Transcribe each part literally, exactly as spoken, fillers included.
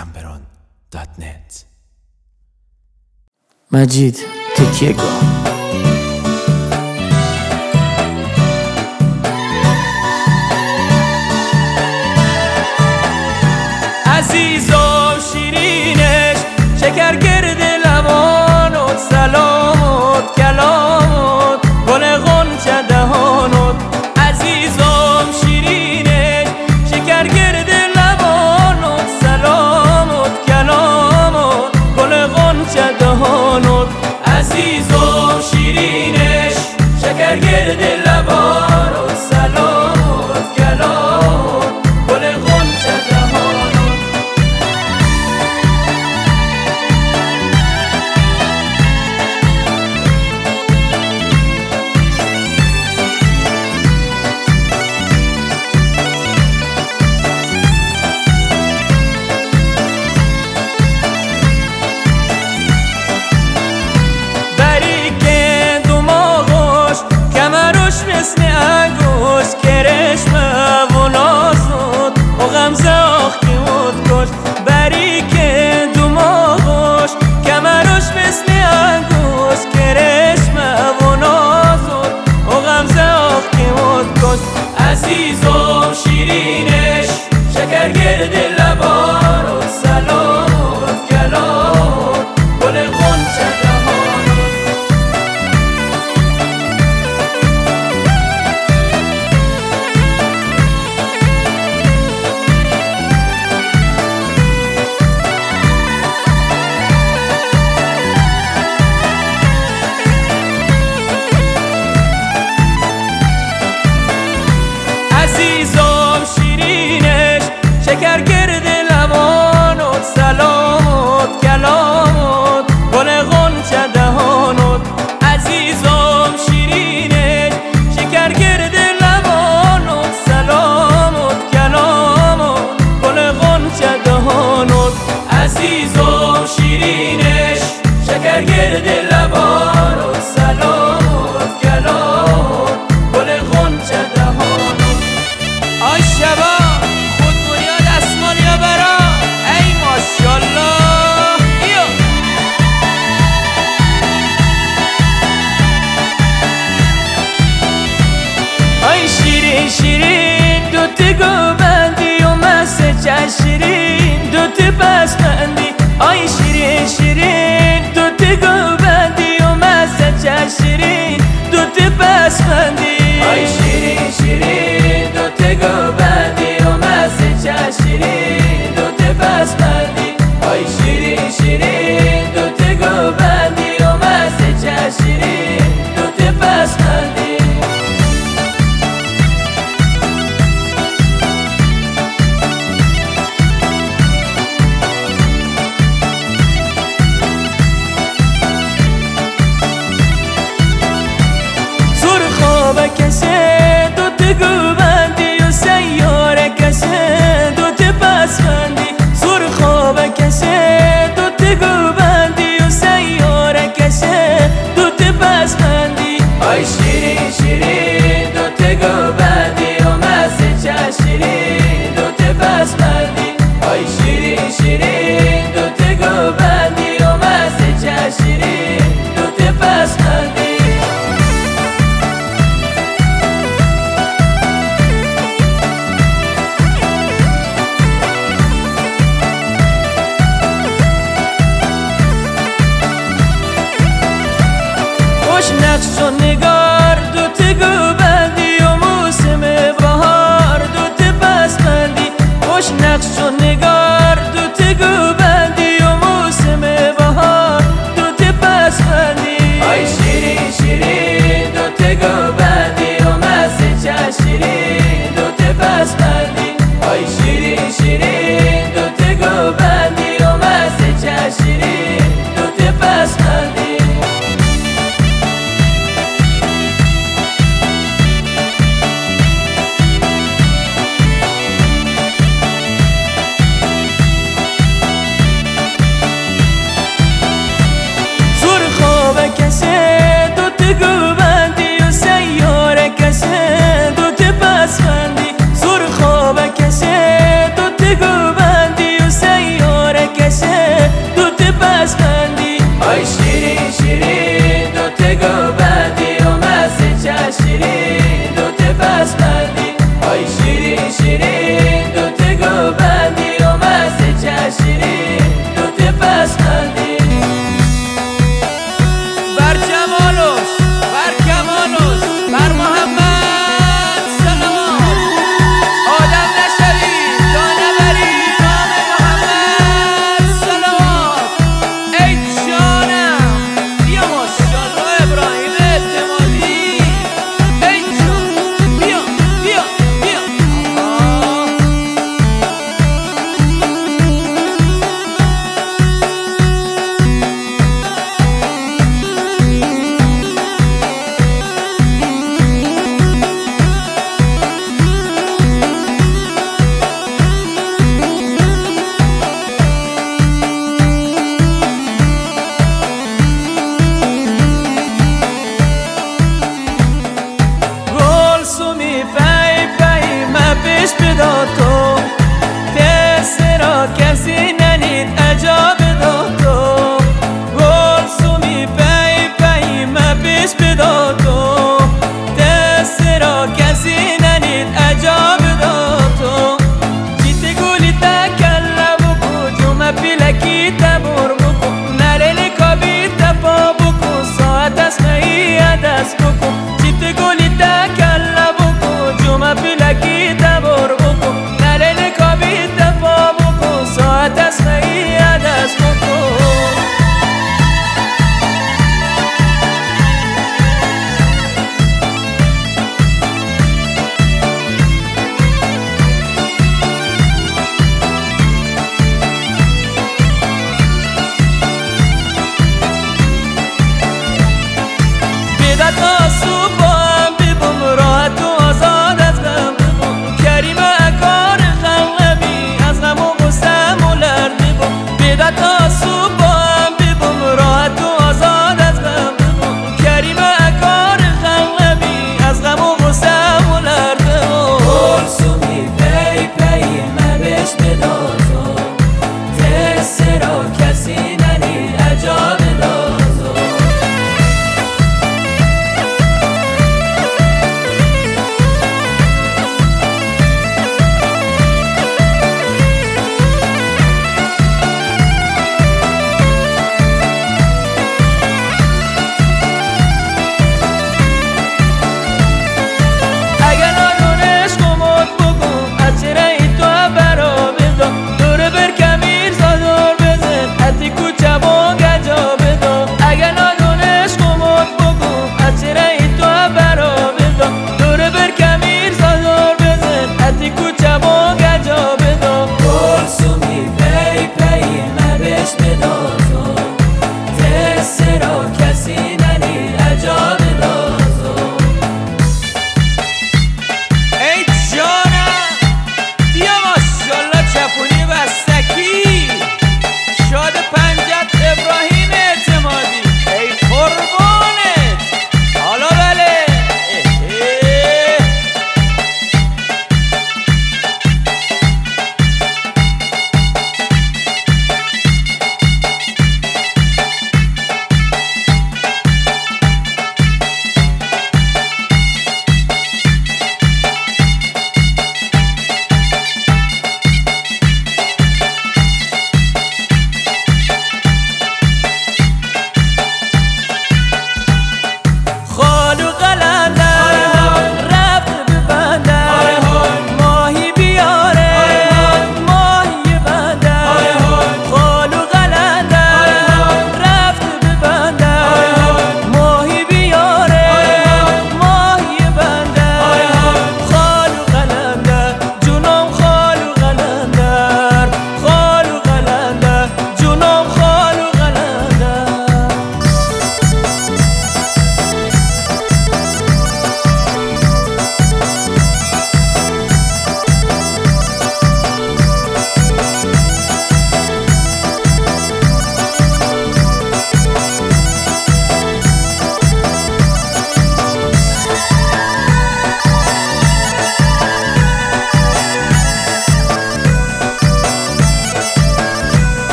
gamberon دات نت. مجید تکیهگاه. عزیز و شیرینش شکر گرد لبانت، سلامت کلامت گل غنچه دهانت. عزیز و شیرینش شکر گرد لبانت، سلامت کلامت گل غنچه دهانت. عزیز و شیرینش شکر گرد لبانت، سلامت کلامت گل غنچه دهانت. مثل انگوش کرشمه و نازد و غمزه آخی مد کش. بری که دماغش کمرش مثل انگوش کرشمه و نازد و غمزه آخی مد کش. عزیز و شیرینش شکر گرد لبانت، سلامت کلامت گل غنچه دهانت. شکر گرد لبانت، سلامت کلامت گل غنچه دهانت. عزیزم شیرینش شکر گرد لبانت، سلامت کلامت گل غنچه دهانت. عزیزم شیرینش شکر گرد لبانت، سلامت کلامت گل غنچه دهانت. آی شبا شیرین دوت گو بندی و مسجد شیرین دوت بس بندی. آی شیرین شیرین دوت گو بندی و مسجد شیرین دوت بس بندی. آی شیرین شیرین دوت گو بندی و مسجد شیرین دوت بس بندی. آی شیرین شیرین دوت گو بندی و مسجد شیرین دوت بس بندی. کسه دوت گو بندی و سیاره کسه دوت بس بندی. زور خواب کسه دوت گو بندی و سیاره کسه دوت بس بندی. آی شیرین شیرین دوت گو بندی و مسجد شیرین دوت بس بندی. آی شیرین شیرین دوت گو بندی و مسجد شیرین دوت بس بندی. نقش و نگار دوت گو بندی و موسم بهار دوت بس بندی. خوش نقش و نگار دوت گو بندی و موسم بهار دوت بس بندی. آی شیرین شیرین دوت گو بندی و مسجد شیرین دوت بس بندی. آی شیرین شیرین دوت گو بندی و مسجد شیرین دوت بس بندی.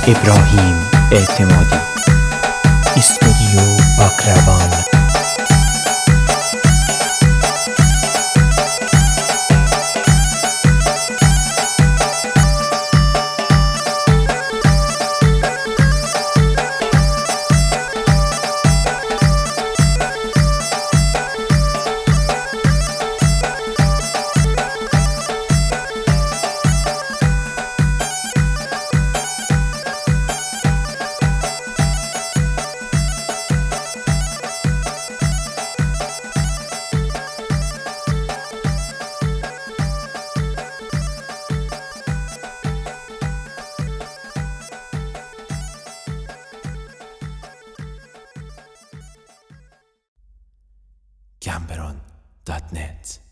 ابراهیم اعتمادی، استودیو باکروان. Gamberon dot net